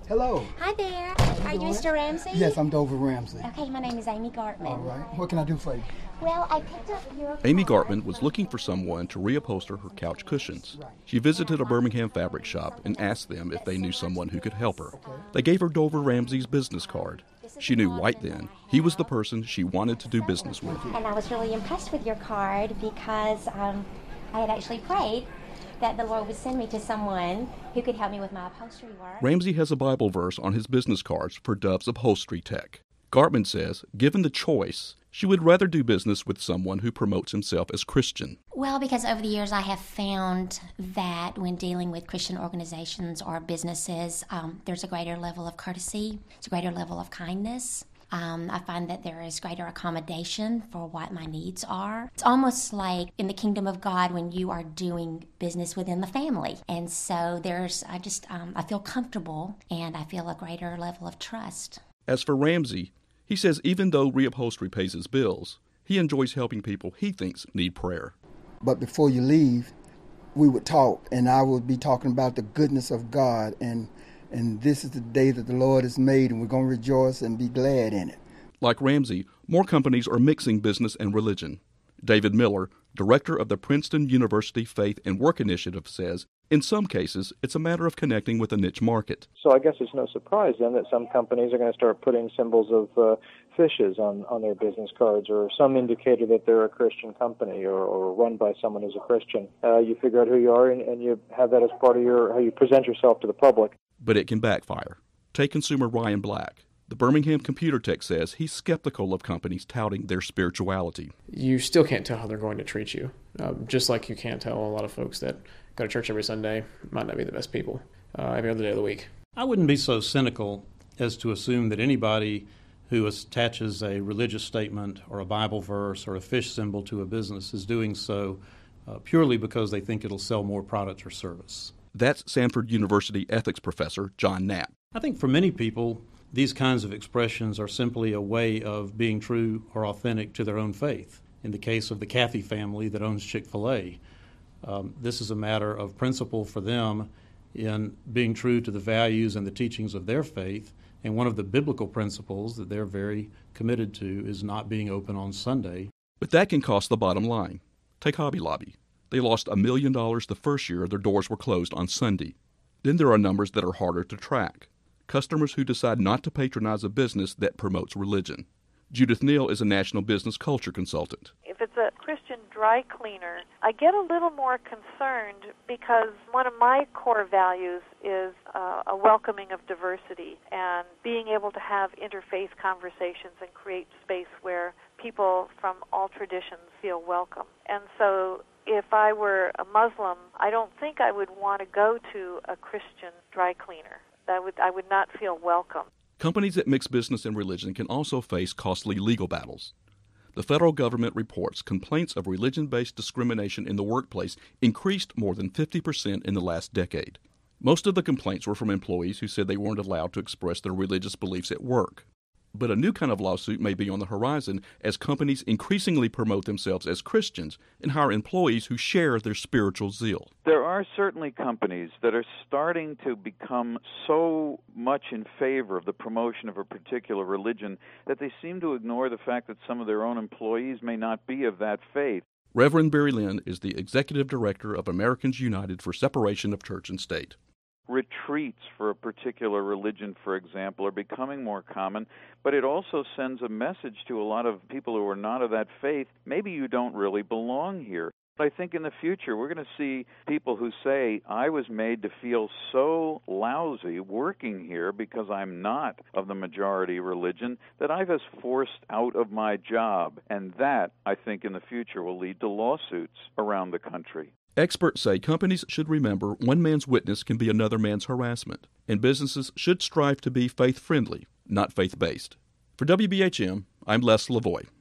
Hello. Hi there. Are you doing? Mr. Ramsey? Yes, I'm Dover Ramsey. Okay, my name is Amy Gartman. All right. What can I do for you? Well, I picked up your Amy card. Gartman was looking for someone to reupholster her couch cushions. She visited a Birmingham fabric shop and asked them if they knew someone who could help her. They gave her Dover Ramsey's business card. She knew right then he was the person she wanted to do business with. And I was really impressed with your card because I had actually prayed that the Lord would send me to someone who could help me with my upholstery work. Ramsey has a Bible verse on his business cards for Dove's upholstery tech. Gartman says, given the choice, she would rather do business with someone who promotes himself as Christian. Well, because over the years I have found that when dealing with Christian organizations or businesses, there's a greater level of courtesy, there's a greater level of kindness. I find that there is greater accommodation for what my needs are. It's almost like in the kingdom of God when you are doing business within the family. And so I feel comfortable and I feel a greater level of trust. As for Ramsey, he says even though reupholstery pays his bills, he enjoys helping people he thinks need prayer. But before you leave, we would talk, and I would be talking about the goodness of God, and this is the day that the Lord has made, and we're going to rejoice and be glad in it. Like Ramsey, more companies are mixing business and religion. David Miller, director of the Princeton University Faith and Work Initiative, says, in some cases, it's a matter of connecting with a niche market. So I guess it's no surprise then that some companies are going to start putting symbols of fishes on their business cards, or some indicator that they're a Christian company or run by someone who's a Christian. You figure out who you are and you have that as part of how you present yourself to the public. But it can backfire. Take consumer Ryan Black. The Birmingham Computer Tech says he's skeptical of companies touting their spirituality. You still can't tell how they're going to treat you, just like you can't tell a lot of folks that go to church every Sunday might not be the best people every other day of the week. I wouldn't be so cynical as to assume that anybody who attaches a religious statement or a Bible verse or a fish symbol to a business is doing so purely because they think it'll sell more product or service. That's Samford University ethics professor John Knapp. I think for many people, these kinds of expressions are simply a way of being true or authentic to their own faith. In the case of the Cathy family that owns Chick-fil-A, this is a matter of principle for them in being true to the values and the teachings of their faith. And one of the biblical principles that they're very committed to is not being open on Sunday. But that can cost the bottom line. Take Hobby Lobby. They lost $1 million the first year their doors were closed on Sunday. Then there are numbers that are harder to track. Customers who decide not to patronize a business that promotes religion. Judith Neal is a national business culture consultant. If it's a Christian dry cleaner, I get a little more concerned because one of my core values is a welcoming of diversity and being able to have interfaith conversations and create space where people from all traditions feel welcome. And so if I were a Muslim, I don't think I would want to go to a Christian dry cleaner. I would not feel welcome. Companies that mix business and religion can also face costly legal battles. The federal government reports complaints of religion-based discrimination in the workplace increased more than 50% in the last decade. Most of the complaints were from employees who said they weren't allowed to express their religious beliefs at work. But a new kind of lawsuit may be on the horizon as companies increasingly promote themselves as Christians and hire employees who share their spiritual zeal. There are certainly companies that are starting to become so much in favor of the promotion of a particular religion that they seem to ignore the fact that some of their own employees may not be of that faith. Reverend Barry Lynn is the executive director of Americans United for Separation of Church and State. Retreats for a particular religion, for example, are becoming more common, but it also sends a message to a lot of people who are not of that faith, maybe you don't really belong here. I think in the future we're going to see people who say, I was made to feel so lousy working here because I'm not of the majority religion that I was forced out of my job. And that, I think, in the future will lead to lawsuits around the country. Experts say companies should remember one man's witness can be another man's harassment, and businesses should strive to be faith-friendly, not faith-based. For WBHM, I'm Les Lavoie.